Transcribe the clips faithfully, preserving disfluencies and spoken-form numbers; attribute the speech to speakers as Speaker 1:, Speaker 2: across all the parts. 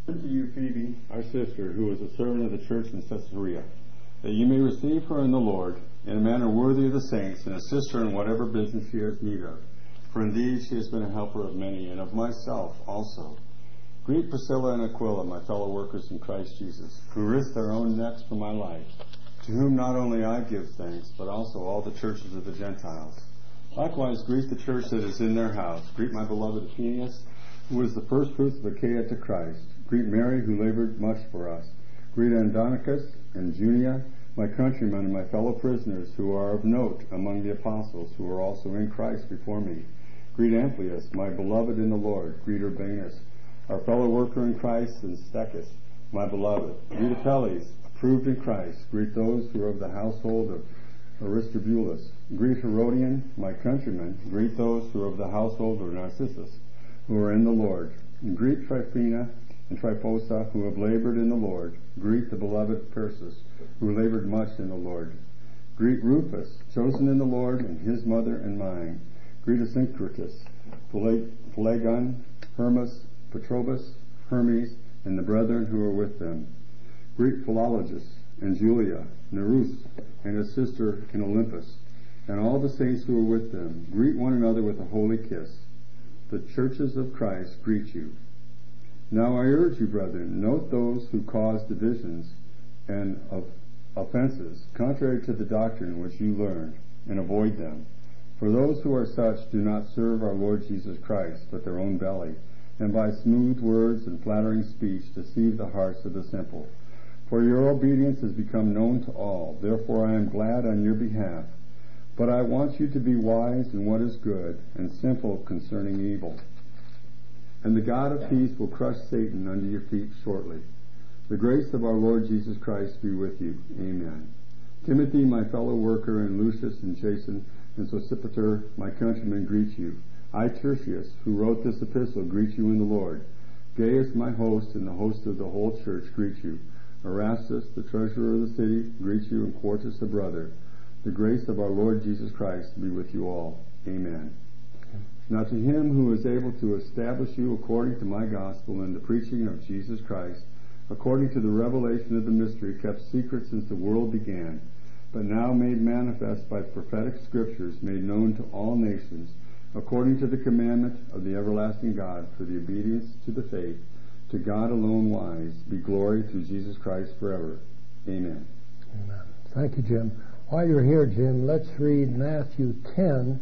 Speaker 1: To you, Phoebe, our sister, who is a servant of the church in Caesarea, that you may receive her in the Lord in a manner worthy of the saints, and assist her in whatever business she has need of. For indeed she has been a helper of many, and of myself also. Greet Priscilla and Aquila, my fellow workers in Christ Jesus, who risked their own necks for my life, to whom not only I give thanks, but also all the churches of the Gentiles. Likewise greet the church that is in their house. Greet my beloved Epaenetus, who was the first fruits of Achaia to Christ. Greet Mary, who labored much for us. Greet Andronicus and Junia, my countrymen and my fellow prisoners, who are of note among the apostles, who are also in Christ before me. Greet Amplias, my beloved in the Lord. Greet Urbanus, our fellow worker in Christ, and Stechus, my beloved. Greet Apelles, approved in Christ. Greet those who are of the household of Aristobulus. Greet Herodian, my countrymen. Greet those who are of the household of Narcissus, who are in the Lord. And greet Tryphena and Tryphosa, who have labored in the Lord. Greet the beloved Persis, who labored much in the Lord. Greet Rufus, chosen in the Lord, and his mother and mine. Greet Asyncritus, Phlegon, Hermas, Petrobus, Hermes, and the brethren who are with them. Greet Philologus and Julia, Nerus, and his sister in Olympus, and all the saints who are with them. Greet one another with a holy kiss. The churches of Christ greet you. Now I urge you, brethren, note those who cause divisions and of offenses, contrary to the doctrine which you learned, and avoid them. For those who are such do not serve our Lord Jesus Christ, but their own belly, and by smooth words and flattering speech deceive the hearts of the simple. For your obedience has become known to all. Therefore I am glad on your behalf. But I want you to be wise in what is good, and simple concerning evil. And the God of peace will crush Satan under your feet shortly. The grace of our Lord Jesus Christ be with you. Amen. Timothy, my fellow worker, and Lucius and Jason and Sosipater, my countrymen, greet you. I, Tertius, who wrote this epistle, greet you in the Lord. Gaius, my host, and the host of the whole church, greet you. Erastus, the treasurer of the city, greets you, and Quartus, a brother. The grace of our Lord Jesus Christ be with you all. Amen. Now to him who is able to establish you according to my gospel and the preaching of Jesus Christ, according to the revelation of the mystery kept secret since the world began, but now made manifest by prophetic scriptures made known to all nations, according to the commandment of the everlasting God, for the obedience to the faith, to God alone wise, be glory through Jesus Christ forever. Amen.
Speaker 2: Amen. Thank you, Jim. While you're here, Jim, let's read Matthew ten,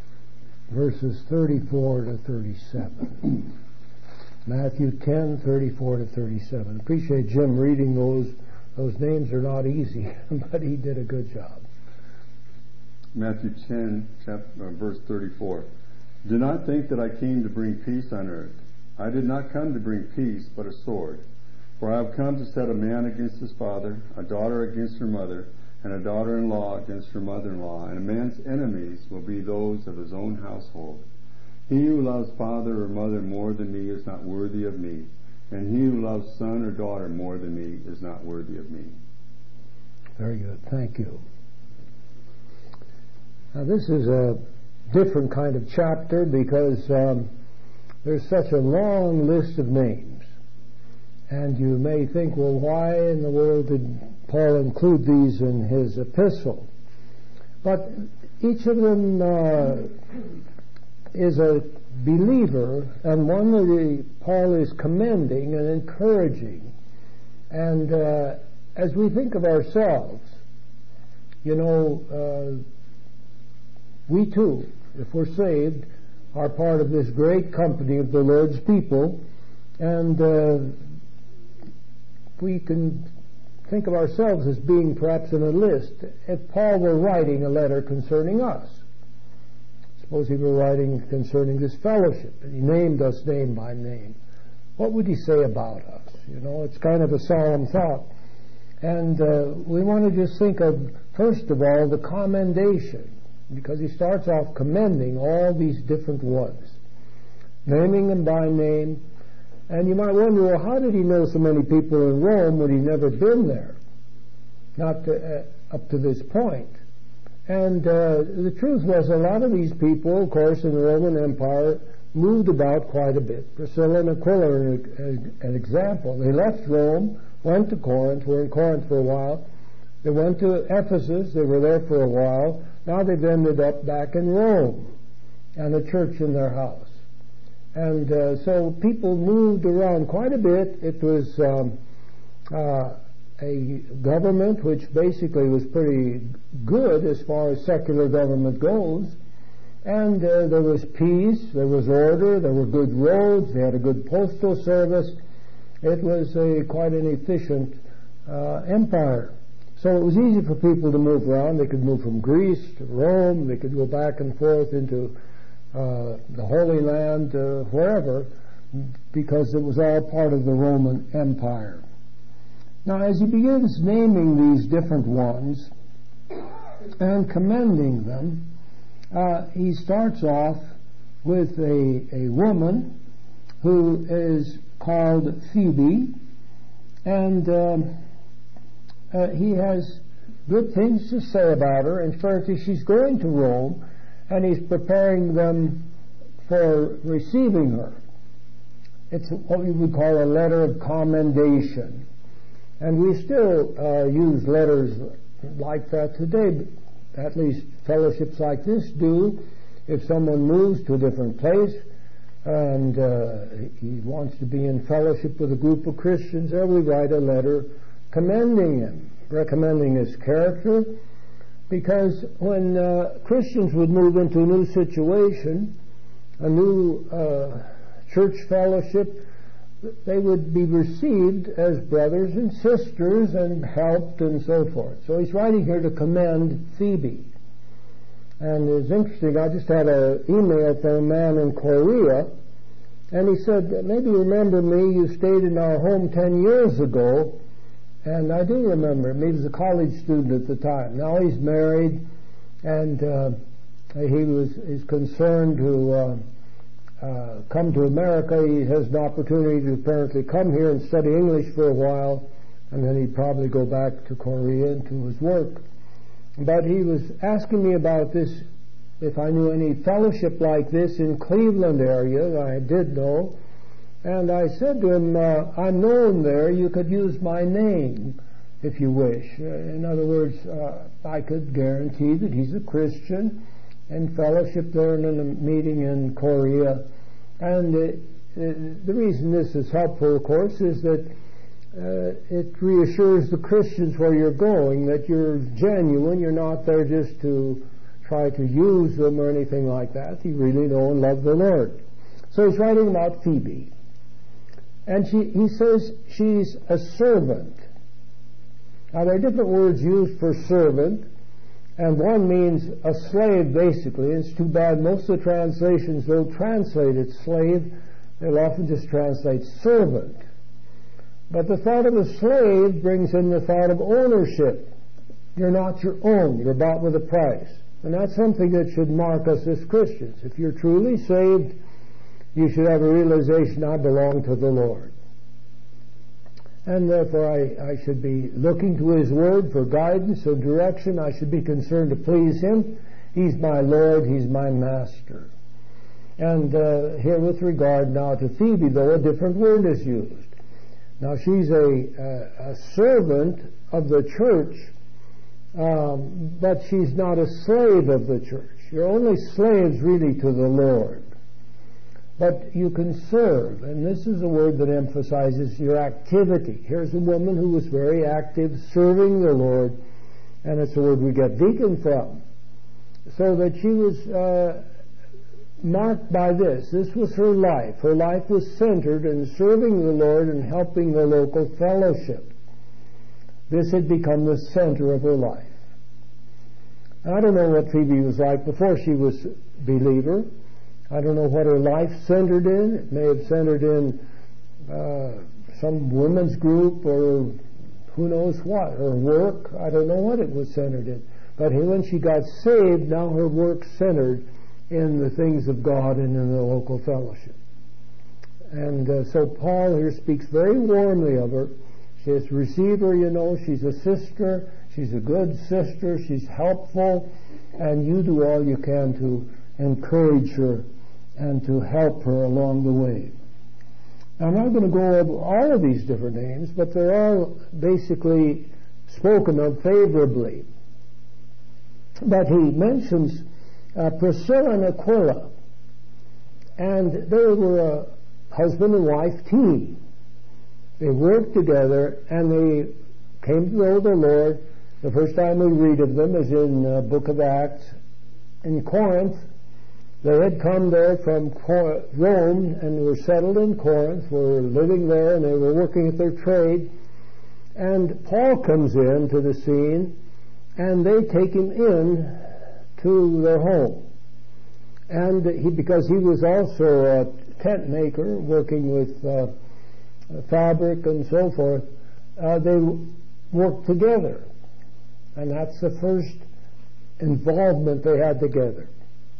Speaker 2: verses thirty-four to thirty-seven. Matthew ten, thirty-four to thirty-seven. Appreciate Jim reading those. Those names are not easy, but he did a good job.
Speaker 1: Matthew ten, chapter, uh, verse thirty-four. Do not think that I came to bring peace on earth. I did not come to bring peace, but a sword. For I have come to set a man against his father, a daughter against her mother, and a daughter-in-law against her mother-in-law, and a man's enemies will be those of his own household. He who loves father or mother more than me is not worthy of me, and he who loves son or daughter more than me is not worthy of me.
Speaker 2: Very good. Thank you. Now this is a different kind of chapter because um, there's such a long list of names. And you may think, well, why in the world did Paul include these in his epistle? But each of them uh, is a believer, and one that the, Paul is commending and encouraging. And uh, as we think of ourselves, you know, uh, we too, if we're saved, are part of this great company of the Lord's people, and uh, we can think of ourselves as being perhaps in a list. If Paul were writing a letter concerning us, suppose he were writing concerning this fellowship, and he named us name by name, what would he say about us? You know, it's kind of a solemn thought. And uh, we want to just think of, first of all, the commendation, because he starts off commending all these different ones, naming them by name. And you might wonder, well, how did he know so many people in Rome when he'd never been there? Not to, uh, up to this point. And uh, the truth was, a lot of these people, of course, in the Roman Empire, moved about quite a bit. Priscilla and Aquila are an, an example. They left Rome, went to Corinth, were in Corinth for a while. They went to Ephesus, they were there for a while. Now they've ended up back in Rome and a church in their house. And uh, so people moved around quite a bit. It was um, uh, a government which basically was pretty good as far as secular government goes. And uh, there was peace, there was order, there were good roads, they had a good postal service. It was a, quite an efficient uh, empire. So it was easy for people to move around. They could move from Greece to Rome, they could go back and forth into uh, the Holy Land, uh, wherever, because it was all part of the Roman Empire. Now as he begins naming these different ones and commending them, Uh, he starts off with a, a woman who is called Phoebe, and um, uh, he has good things to say about her. In fact, she's going to Rome, and he's preparing them for receiving her. It's what we would call a letter of commendation. And we still uh, use letters like that today. At least fellowships like this do. If someone moves to a different place and uh, he wants to be in fellowship with a group of Christians, there we write a letter commending him, recommending his character, because when uh, Christians would move into a new situation, a new uh, church fellowship, they would be received as brothers and sisters and helped and so forth. So he's writing here to commend Phoebe. And it's interesting, I just had an email from a man in Korea, and he said, maybe you remember me, you stayed in our home ten years ago, and I do remember him. He was a college student at the time. Now he's married, and uh, he was is concerned to uh, Uh, come to America. He has an opportunity to apparently come here and study English for a while, and then he'd probably go back to Korea and to his work. But he was asking me about this, if I knew any fellowship like this in Cleveland area. I did know, and I said to him, uh, I'm known there, you could use my name if you wish. Uh, in other words, uh, I could guarantee that he's a Christian and fellowship there in a meeting in Korea. And uh, uh, the reason this is helpful, of course, is that uh, it reassures the Christians where you're going, that you're genuine, you're not there just to try to use them or anything like that. You really know and love the Lord. So he's writing about Phoebe. And she, he says she's a servant. Now there are different words used for servant, and one means a slave, basically. It's too bad most of the translations don't translate it slave. They'll often just translate servant. But the thought of a slave brings in the thought of ownership. You're not your own. You're bought with a price. And that's something that should mark us as Christians. If you're truly saved, you should have a realization, I belong to the Lord. And therefore I, I should be looking to His Word for guidance and direction. I should be concerned to please Him. He's my Lord. He's my Master. And uh, here with regard now to Phoebe, though, a different word is used. Now she's a, a, a servant of the church, um, but she's not a slave of the church. You're only slaves really to the Lord. But you can serve, and this is a word that emphasizes your activity. Here's a woman who was very active, serving the Lord, and it's a word we get deacon from. So that she was uh, marked by this. This was her life. Her life was centered in serving the Lord and helping the local fellowship. This had become the center of her life. I don't know what Phoebe was like before she was a believer. I don't know what her life centered in. It may have centered in uh, some women's group or who knows what, or work. I don't know what it was centered in. But when she got saved, now her work centered in the things of God and in the local fellowship. And uh, so Paul here speaks very warmly of her. She says, receive her, you know, she's a sister, she's a good sister, she's helpful, and you do all you can to encourage her and to help her along the way. Now, I'm not going to go over all of these different names, but they're all basically spoken of favorably. But he mentions uh, Priscilla and Aquila, and they were a husband and wife team. They worked together, and they came to know the Lord. The first time we read of them is in the book of Acts in Corinth. They had come there from Rome and were settled in Corinth, were living there, and they were working at their trade. And Paul comes in to the scene, and they take him in to their home. And he, because he was also a tent maker, working with uh, fabric and so forth, uh, they worked together. And that's the first involvement they had together.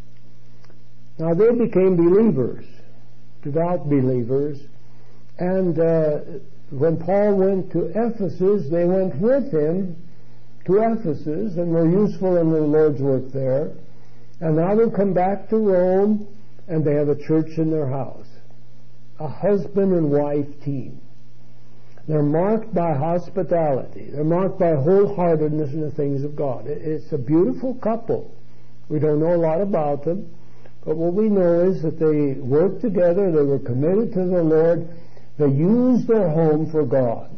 Speaker 2: Now they became believers, devout believers, and uh, when Paul went to Ephesus, they went with him to Ephesus and were useful in the Lord's work there. And now they've come back to Rome, and they have a church in their house, a husband and wife team. They're marked by hospitality. They're marked by wholeheartedness in the things of God. It's a beautiful couple. We don't know a lot about them, but what we know is that they worked together, they were committed to the Lord, they used their home for God.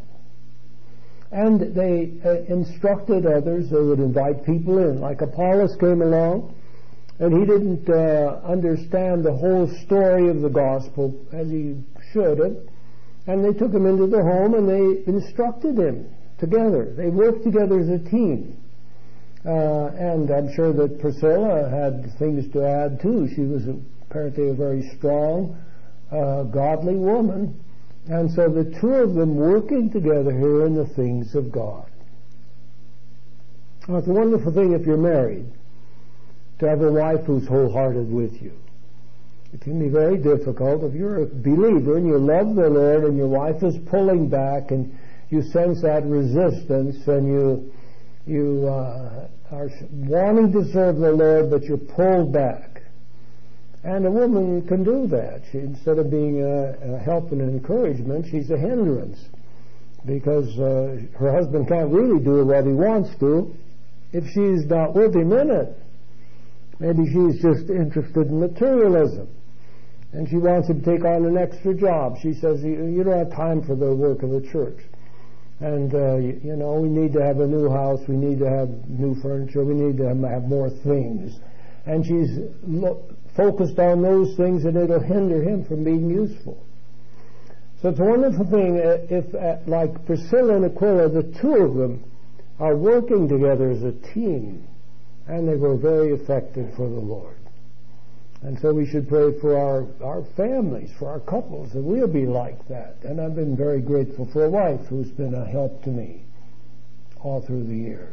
Speaker 2: And they uh, instructed others. They would invite people in. Like Apollos came along, and he didn't uh, understand the whole story of the gospel as he should have. And they took him into their home and they instructed him together. They worked together as a team. Uh, and I'm sure that Priscilla had things to add too. She was apparently a very strong, uh, godly woman. And so the two of them working together here in the things of God. Now, it's a wonderful thing if you're married to have a wife who's wholehearted with you. It can be very difficult if you're a believer and you love the Lord and your wife is pulling back and you sense that resistance and you you uh, are wanting to serve the Lord, but you're pulled back. And a woman can do that. She, instead of being a, a help and encouragement, she's a hindrance, because uh, her husband can't really do what he wants to if she's not with him in it. Maybe she's just interested in materialism, and she wants him to take on an extra job. She says, you, you don't have time for the work of the church. And, uh, you, you know, we need to have a new house, we need to have new furniture, we need to have more things. And she's lo- focused on those things, and it'll hinder him from being useful. So it's a wonderful thing if, uh, like Priscilla and Aquila, the two of them are working together as a team, and they were very effective for the Lord. And so we should pray for our, our families, for our couples, that we'll be like that. And I've been very grateful for a wife who's been a help to me all through the years.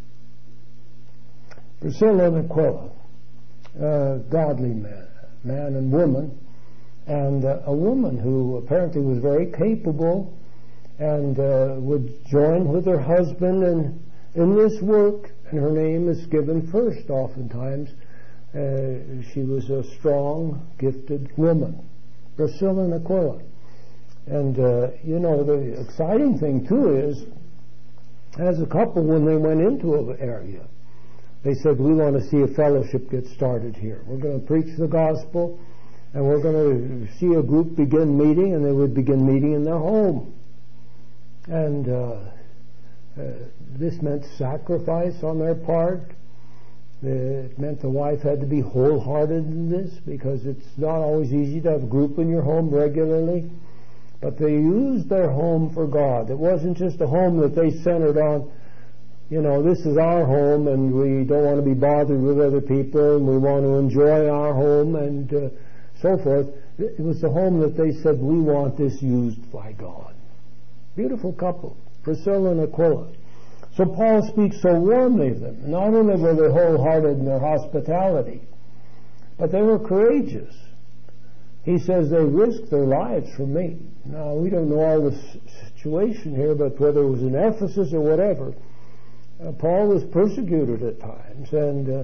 Speaker 2: Priscilla and Aquila, uh, godly man, man and woman, and uh, a woman who apparently was very capable and uh, would join with her husband in, in this work, and her name is given first oftentimes. Uh, she was a strong, gifted woman, Priscilla and Aquila. And, uh, you know, the exciting thing, too, is, as a couple, when they went into an area, they said, we want to see a fellowship get started here. We're going to preach the gospel, and we're going to see a group begin meeting, and they would begin meeting in their home. And uh, uh, this meant sacrifice on their part. It meant the wife had to be wholehearted in this, because it's not always easy to have a group in your home regularly. But they used their home for God. It wasn't just a home that they centered on, you know, this is our home and we don't want to be bothered with other people and we want to enjoy our home and uh, so forth. It was the home that they said, we want this used by God. Beautiful couple, Priscilla and Aquila. So Paul speaks so warmly of them. Not only were they wholehearted in their hospitality, but they were courageous. He says they risked their lives for me. Now, we don't know all the situation here, but whether it was in Ephesus or whatever, uh, Paul was persecuted at times, and uh,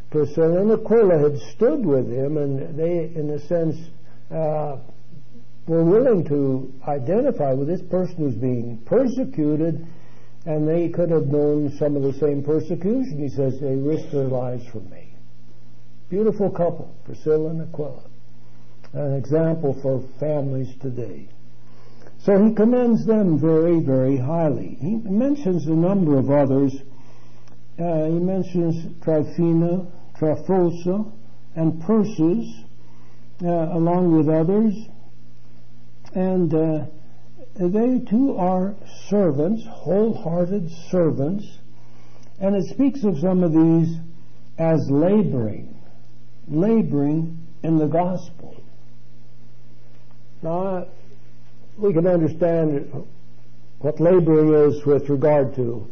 Speaker 2: Priscilla and Aquila had stood with him, and they, in a sense, uh, were willing to identify with this person who's being persecuted, and they could have known some of the same persecution. He says they risked their lives for me. Beautiful couple, Priscilla and Aquila. An example for families today. So he commends them very, very highly. He mentions a number of others. Uh, he mentions Tryphena, Tryphosa, and Persis, uh, along with others. And uh, they too are servants, wholehearted servants. And it speaks of some of these as laboring, laboring in the gospel. Now, we can understand what laboring is with regard to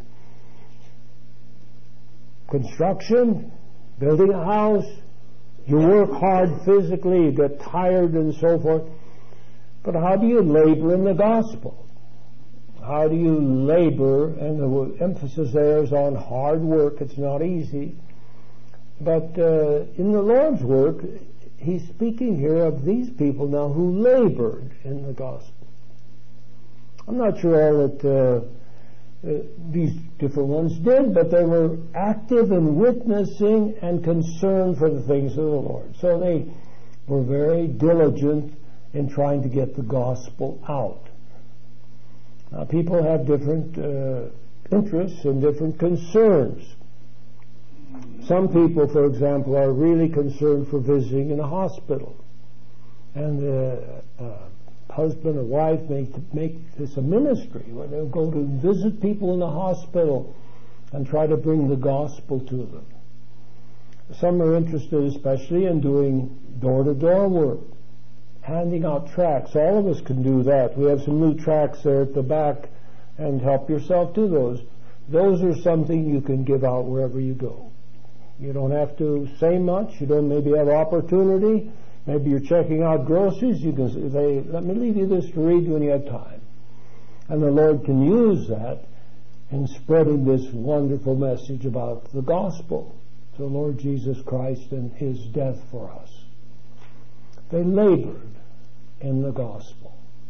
Speaker 2: construction, building a house. You work hard physically, you get tired and so forth. But how do you labor in the gospel? How do you labor? And the emphasis there is on hard work. It's not easy. But uh, in the Lord's work, he's speaking here of these people now who labored in the gospel. I'm not sure all that uh, uh, these different ones did, but they were active in witnessing and concerned for the things of the Lord. So they were very diligent in trying to get the gospel out. Now, people have different uh, interests and different concerns. Some people, for example, are really concerned for visiting in a hospital. And the uh, husband or wife may make this a ministry where they'll go to visit people in the hospital and try to bring the gospel to them. Some are interested especially in doing door-to-door work, handing out tracts. All of us can do that. We have some new tracts there at the back, and help yourself to those. Those are something you can give out wherever you go. You don't have to say much. You don't maybe have opportunity. Maybe you're checking out groceries. You can say, let me leave you this to read when you have time. And the Lord can use that in spreading this wonderful message about the gospel, the Lord Jesus Christ and his death for us. They labored in the gospel.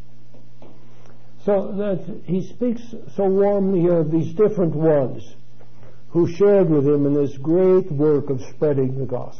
Speaker 2: So that he speaks so warmly here of these different ones who shared with him in this great work of spreading the gospel.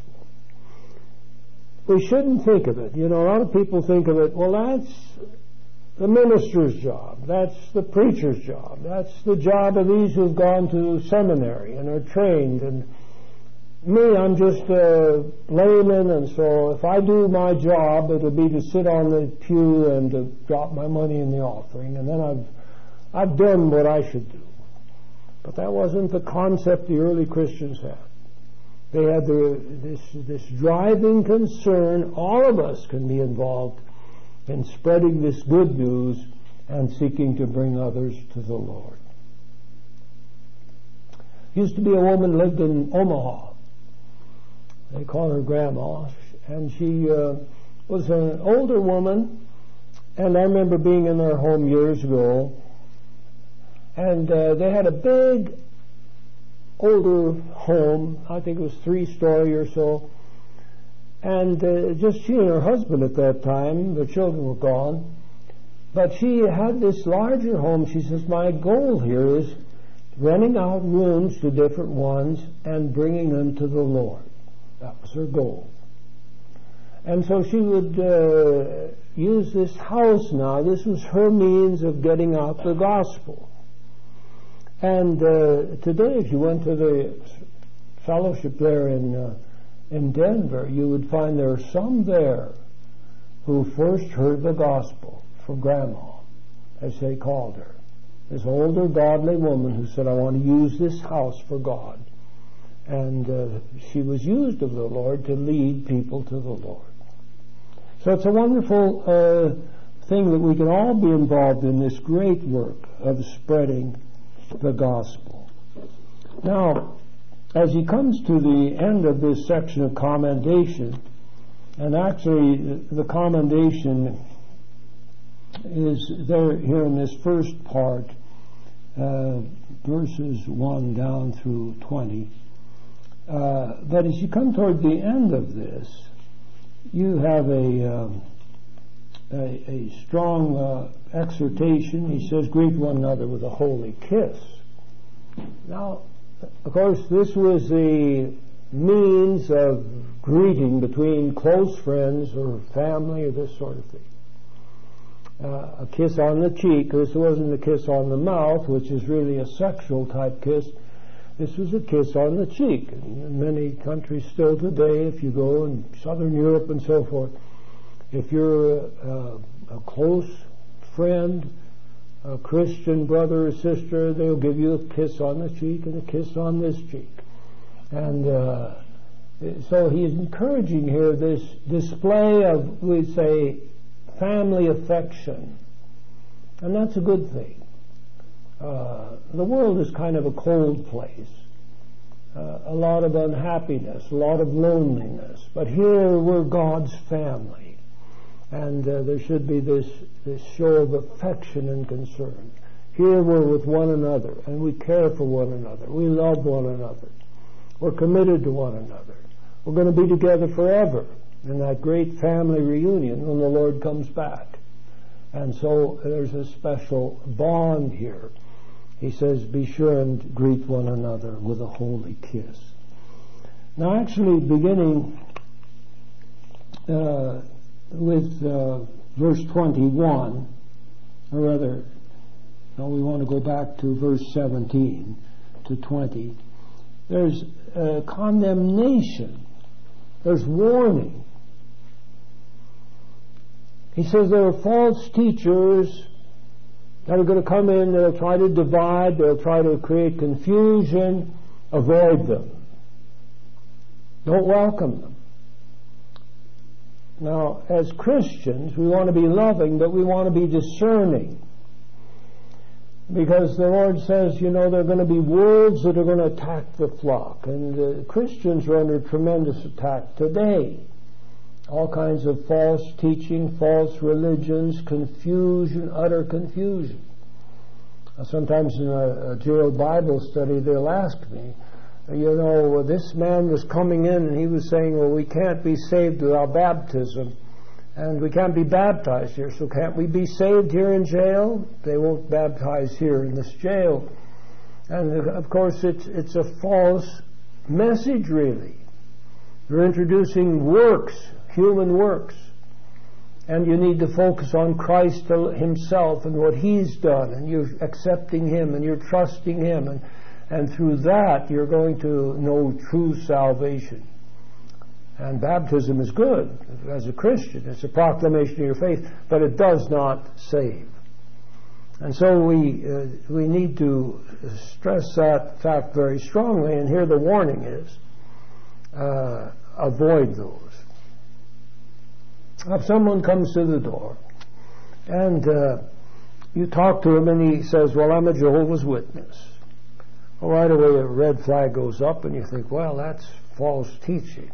Speaker 2: We shouldn't think of it. You know, a lot of people think of it, well, that's the minister's job. That's the preacher's job. That's the job of these who've gone to seminary and are trained. And me, I'm just a layman, and so if I do my job, it'll be to sit on the pew and to drop my money in the offering, and then I've I've done what I should do. But that wasn't the concept the early Christians had. They had the, this this driving concern. All of us can be involved in spreading this good news and seeking to bring others to the Lord. Used to be a woman lived in Omaha. They call her Grandma, and she uh, was an older woman, and I remember being in their home years ago, and uh, they had a big older home. I think it was three-story or so, and uh, just she and her husband at that time. The children were gone, but she had this larger home. She says, my goal here is renting out rooms to different ones and bringing them to the Lord. That was her goal. And so she would uh, use this house now. This was her means of getting out the gospel. And uh, today, if you went to the fellowship there in uh, in Denver, you would find there are some there who first heard the gospel from Grandma, as they called her. This older godly woman who said, I want to use this house for God. And uh, she was used of the Lord to lead people to the Lord. So it's a wonderful uh, thing that we can all be involved in this great work of spreading the gospel. Now, as he comes to the end of this section of commendation, and actually the commendation is there here in this first part, uh, verses one down through twenty. Uh, but as you come toward the end of this, you have a, um, a, a strong uh, exhortation. He says, greet one another with a holy kiss. Now, of course, this was the means of greeting between close friends or family or this sort of thing. Uh, a kiss on the cheek. This wasn't a kiss on the mouth, which is really a sexual type kiss. This was a kiss on the cheek. In many countries still today, if you go in Southern Europe and so forth, if you're a, a, a close friend, a Christian brother or sister, they'll give you a kiss on the cheek and a kiss on this cheek. And uh, so he's encouraging here this display of, we say, family affection. And that's a good thing. Uh, the world is kind of a cold place. Uh, a lot of unhappiness, a lot of loneliness. But here we're God's family. And uh, there should be this, this show of affection and concern. Here we're with one another, and we care for one another. We love one another. We're committed to one another. We're going to be together forever in that great family reunion when the Lord comes back. And so there's a special bond here. He says, be sure and greet one another with a holy kiss. Now, actually, beginning uh, with uh, verse twenty-one, or rather, no, we want to go back to verse seventeen to twenty. There's uh, condemnation. There's warning. He says there are false teachers that are going to come in, they'll try to divide, they'll try to create confusion. Avoid them. Don't welcome them. Now, as Christians, we want to be loving, but we want to be discerning. Because the Lord says, you know, there are going to be wolves that are going to attack the flock. And uh, Christians are under tremendous attack today. All kinds of false teaching, false religions, confusion, utter confusion. Uh, sometimes in a, a jail Bible study, they'll ask me, you know, this man was coming in and he was saying, well, we can't be saved without baptism. And we can't be baptized here, so can't we be saved here in jail? They won't baptize here in this jail. And of course, it's it's a false message, really. You're introducing works, human works. And you need to focus on Christ himself and what he's done. And you're accepting him and you're trusting him. And, and through that, you're going to know true salvation. And baptism is good as a Christian. It's a proclamation of your faith, but it does not save. And so we uh, we need to stress that fact very strongly. And here the warning is, uh, avoid those. If someone comes to the door and uh, you talk to him and he says, well, I'm a Jehovah's Witness. Well, right away a red flag goes up and you think, well, that's false teaching.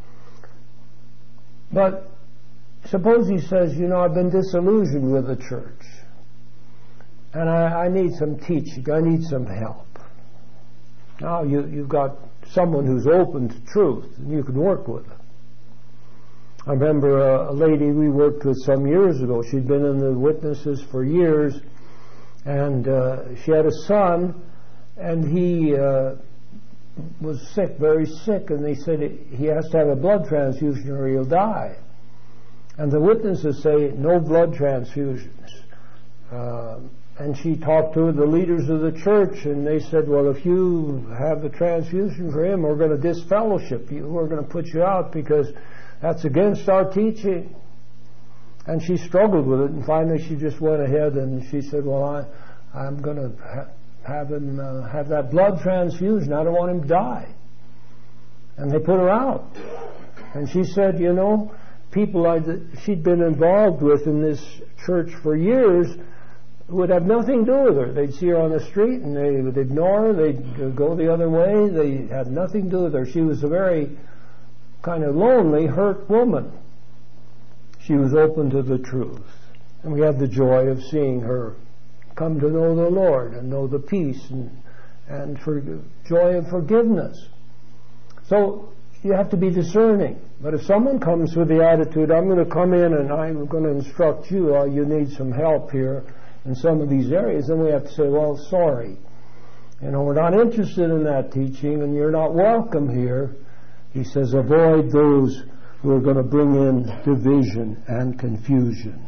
Speaker 2: But suppose he says, you know, I've been disillusioned with the church and I, I need some teaching, I need some help. Now you, you've got someone who's open to truth and you can work with them. I remember a, a lady we worked with some years ago. She'd been in the witnesses for years and uh, she had a son and he uh, was sick, very sick, and they said he has to have a blood transfusion or he'll die. And the witnesses say no blood transfusions. Uh, and she talked to the leaders of the church, and they said, well, if you have the transfusion for him, we're going to disfellowship you. We're going to put you out because that's against our teaching. And she struggled with it, and finally she just went ahead and she said, well, I, I'm going to ha- have him uh, have that blood transfusion. I don't want him to die. And they put her out. And she said, you know, people I'd, she'd been involved with in this church for years would have nothing to do with her. They'd see her on the street and they would ignore her. They'd go the other way. They had nothing to do with her. She was a very kind of lonely, hurt woman. She was open to the truth. And we had the joy of seeing her come to know the Lord and know the peace and, and for joy of forgiveness. So you have to be discerning. But if someone comes with the attitude, I'm going to come in and I'm going to instruct you, or you need some help here in some of these areas, then we have to say, well, sorry. You know, we're not interested in that teaching, and you're not welcome here. He says, avoid those who are going to bring in division and confusion.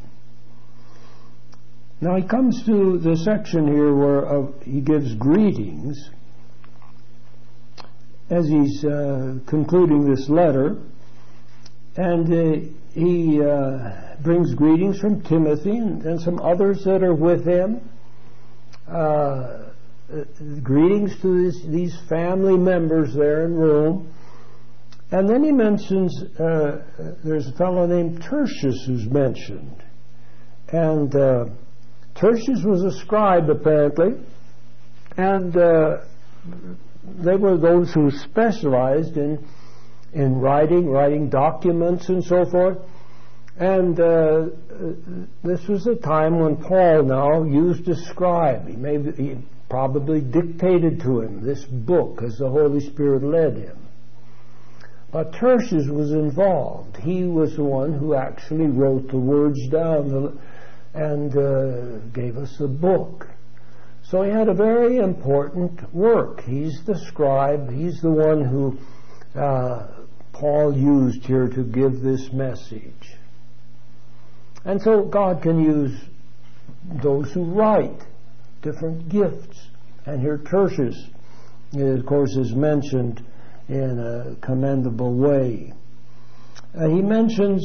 Speaker 2: Now he comes to the section here where uh, he gives greetings as he's uh, concluding this letter, and uh, he uh, brings greetings from Timothy and, and some others that are with him. Uh, Uh, greetings to this, these family members there in Rome. And then he mentions uh, there's a fellow named Tertius who's mentioned. And uh, Tertius was a scribe, apparently. And uh, they were those who specialized in, in writing, writing documents and so forth. And uh, this was a time when Paul now used a scribe. He maybe he probably dictated to him this book as the Holy Spirit led him. But Tertius was involved. He was the one who actually wrote the words down and uh, gave us the book. So he had a very important work. He's the scribe. He's the one who uh, Paul used here to give this message. And so God can use those who write different gifts. And here Tertius, of course, is mentioned in a commendable way. Uh, he mentions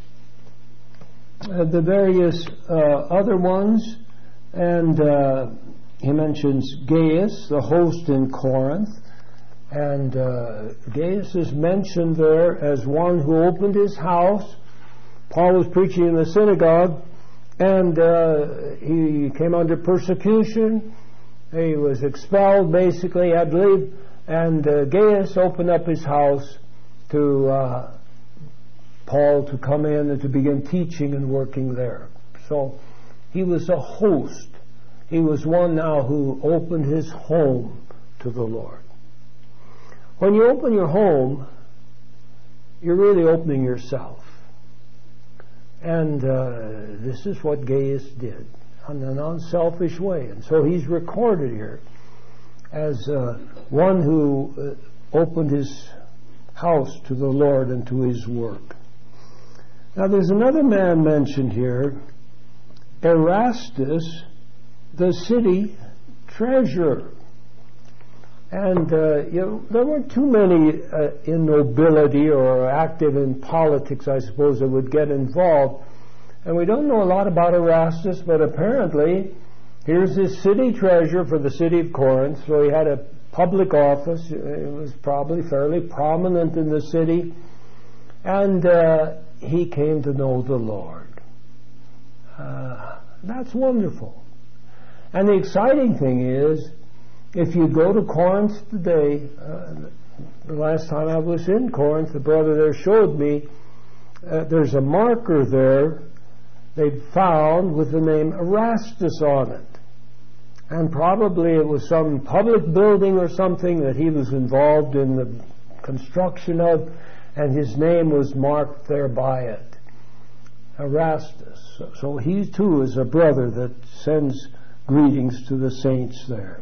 Speaker 2: uh, the various uh, other ones, and uh, he mentions Gaius, the host in Corinth, and uh, Gaius is mentioned there as one who opened his house. Paul was preaching in the synagogue, and uh, he came under persecution. He was expelled, basically, I believe, and uh, Gaius opened up his house to uh, Paul to come in and to begin teaching and working there. So he was a host. He was one now who opened his home to the Lord. When you open your home, you're really opening yourself. And uh, this is what Gaius did in an unselfish way. And so he's recorded here as uh, one who uh, opened his house to the Lord and to his work. Now there's another man mentioned here, Erastus, the city treasurer. And uh, you know, there weren't too many uh, in nobility or active in politics, I suppose, that would get involved. And we don't know a lot about Erastus, but apparently here's this city treasurer for the city of Corinth. So he had a public office. It was probably fairly prominent in the city. And uh, he came to know the Lord. Uh, that's wonderful. And the exciting thing is, if you go to Corinth today, uh, the last time I was in Corinth, the brother there showed me, uh, there's a marker there they found with the name Erastus on it. And probably it was some public building or something that he was involved in the construction of, and his name was marked there by it. Erastus. So, so he too is a brother that sends greetings to the saints there.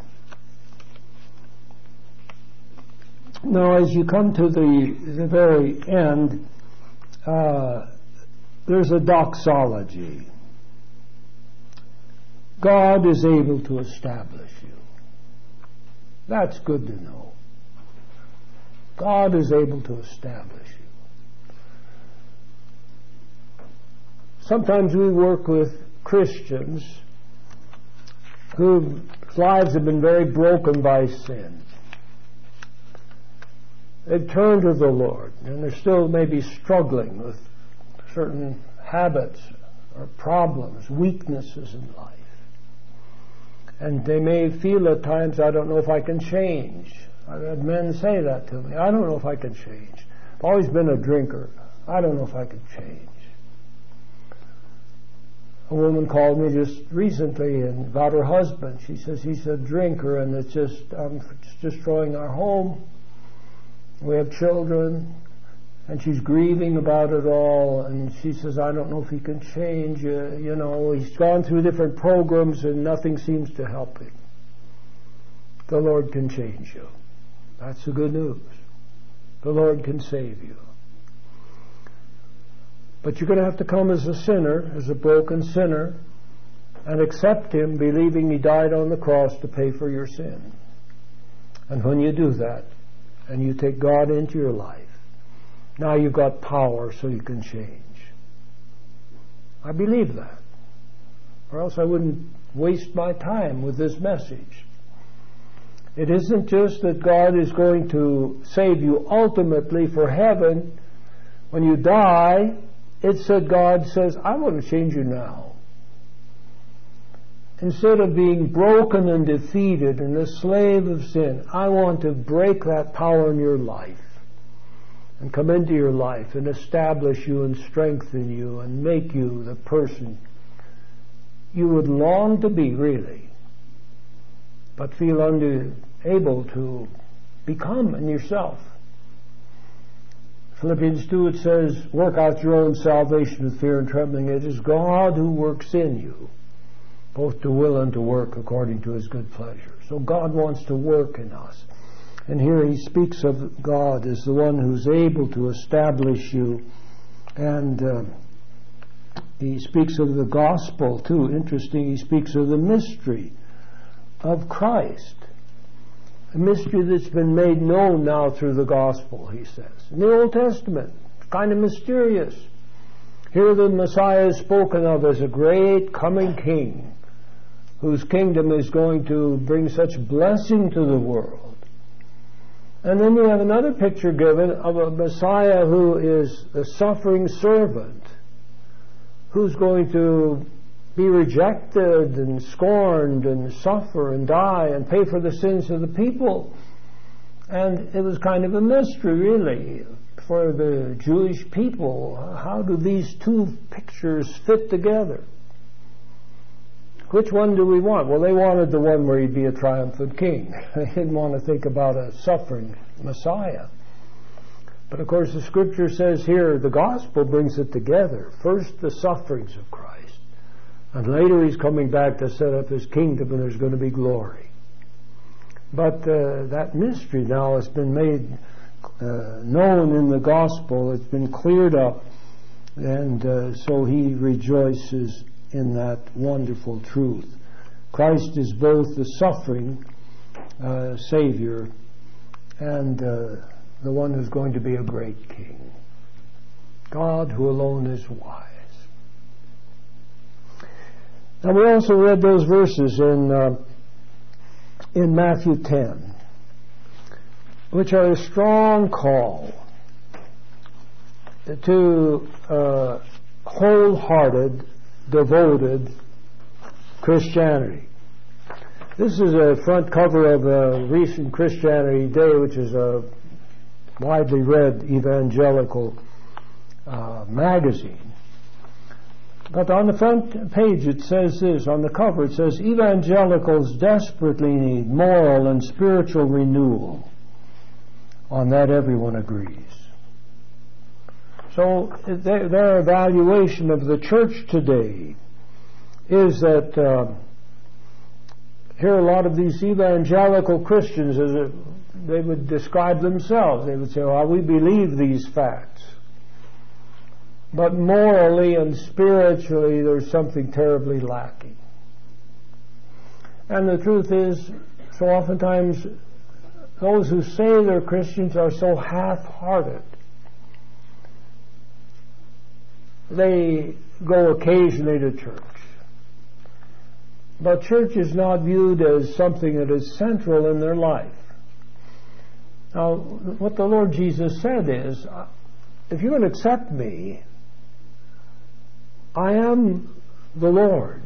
Speaker 2: Now, as you come to the, the very end, uh, there's a doxology. God is able to establish you. That's good to know. God is able to establish you. Sometimes we work with Christians whose lives have been very broken by sin. They've turned to the Lord, and they're still maybe struggling with certain habits or problems, weaknesses in life. And they may feel at times, I don't know if I can change. I've had men say that to me. I don't know if I can change. I've always been a drinker. I don't know if I can change. A woman called me just recently and about her husband. She says he's a drinker and it's just um, it's destroying our home. We have children, and she's grieving about it all, and she says, I don't know if he can change. Uh, you know, he's gone through different programs and nothing seems to help him. The Lord can change you. That's the good news. The Lord can save you. But you're going to have to come as a sinner, as a broken sinner, and accept him, believing he died on the cross to pay for your sin. And when you do that, and you take God into your life, now you've got power so you can change. I believe that. Or else I wouldn't waste my time with this message. It isn't just that God is going to save you ultimately for heaven when you die. It's that God says, I want to change you now. Instead of being broken and defeated and a slave of sin, I want to break that power in your life and come into your life and establish you and strengthen you and make you the person you would long to be, really, but feel unable to become in yourself. Philippians two, it says, work out your own salvation with fear and trembling. It is God who works in you, both to will and to work according to his good pleasure. So God wants to work in us. And here he speaks of God as the one who's able to establish you. And uh, he speaks of the gospel too. Interesting, he speaks of the mystery of Christ. A mystery that's been made known now through the gospel, he says. In the Old Testament, it's kind of mysterious. Here the Messiah is spoken of as a great coming king, whose kingdom is going to bring such blessing to the world. And then you have another picture given of a Messiah who is a suffering servant, who's going to be rejected and scorned and suffer and die and pay for the sins of the people. And it was kind of a mystery, really, for the Jewish people. How do these two pictures fit together? Which one do we want? Well, they wanted the one where he'd be a triumphant king. They didn't want to think about a suffering Messiah. But of course the scripture says here the gospel brings it together. First the sufferings of Christ, and later he's coming back to set up his kingdom, and there's going to be glory. But uh, that mystery now has been made uh, known in the gospel. It's been cleared up, and uh, so he rejoices in that wonderful truth. Christ is both the suffering uh, Savior and uh, the one who's going to be a great king. God who alone is wise. Now we also read those verses in uh, in Matthew ten, which are a strong call to uh, wholehearted, devoted Christianity. This is a front cover of a recent Christianity Day, which is a widely read evangelical uh, magazine. But on the front page it says this, on the cover it says, evangelicals desperately need moral and spiritual renewal. On that everyone agrees. So their, their evaluation of the church today is that uh, here a lot of these evangelical Christians, as a, they would describe themselves, they would say, well, we believe these facts, but morally and spiritually there's something terribly lacking. And the truth is, so oftentimes those who say they're Christians are so half-hearted. They go occasionally to church. But church is not viewed as something that is central in their life. Now, what the Lord Jesus said is, if you will accept me, I am the Lord,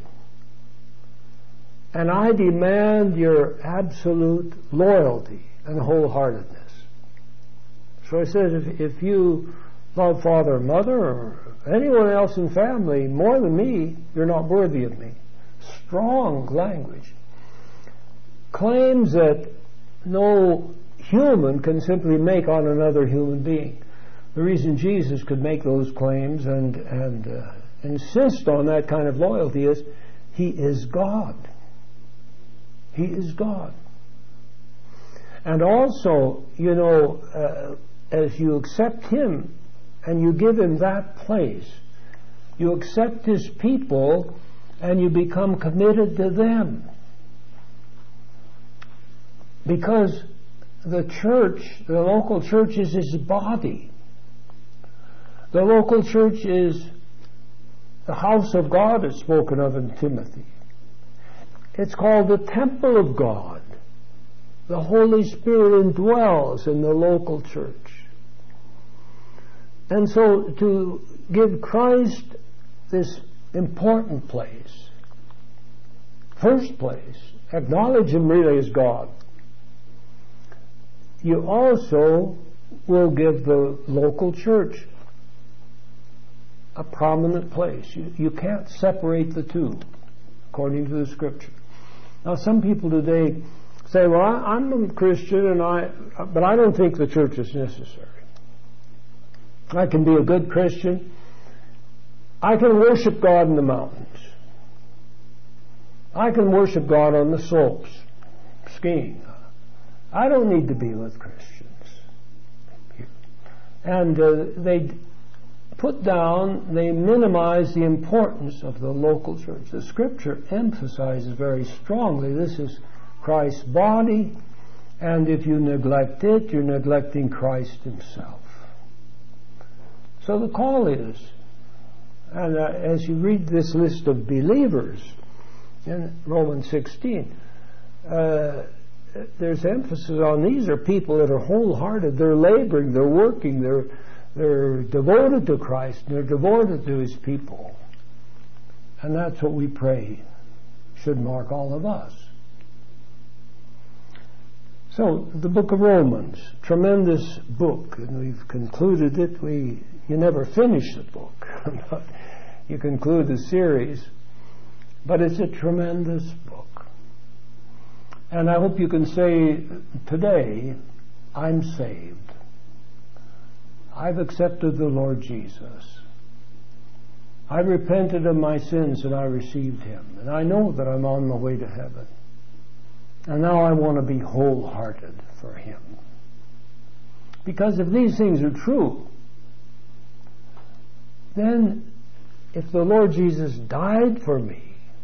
Speaker 2: and I demand your absolute loyalty and wholeheartedness. So he says, if, if you love father or mother or anyone else in family more than me, you're not worthy of me. Strong language. Claims that no human can simply make on another human being. The reason Jesus could make those claims and, and uh, insist on that kind of loyalty is he is God. He is God. And also, you know, uh, as you accept him and you give him that place, you accept his people and you become committed to them. Because the church, the local church is his body. The local church is the house of God, is spoken of in Timothy. It's called the temple of God. The Holy Spirit indwells in the local church. And so to give Christ this important place, first place, acknowledge him really as God, you also will give the local church a prominent place. You, you can't separate the two, according to the Scripture. Now, some people today say, well, I, I'm a Christian, and I, but I don't think the church is necessary. I can be a good Christian. I can worship God in the mountains. I can worship God on the slopes, skiing. I don't need to be with Christians. And uh, they put down, they minimize the importance of the local church. The Scripture emphasizes very strongly this is Christ's body, and if you neglect it, you're neglecting Christ himself. So the call is, and uh, as you read this list of believers in Romans sixteen, uh, there's emphasis on these are people that are wholehearted. They're laboring, they're working, they're they're devoted to Christ, they're devoted to his people. And that's what we pray should mark all of us. So, the book of Romans, tremendous book, and we've concluded it. We you never finish the book. You conclude the series, but it's a tremendous book. And I hope you can say today, I'm saved. I've accepted the Lord Jesus. I repented of my sins and I received him. And I know that I'm on my way to heaven. And now I want to be wholehearted for him. Because if these things are true, then if the Lord Jesus died for me,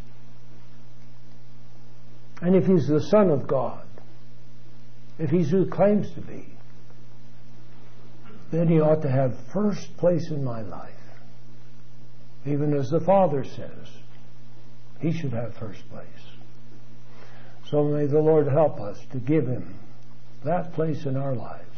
Speaker 2: and if he's the Son of God, if he's who he claims to be, then he ought to have first place in my life. Even as the Father says, he should have first place. So may the Lord help us to give him that place in our lives.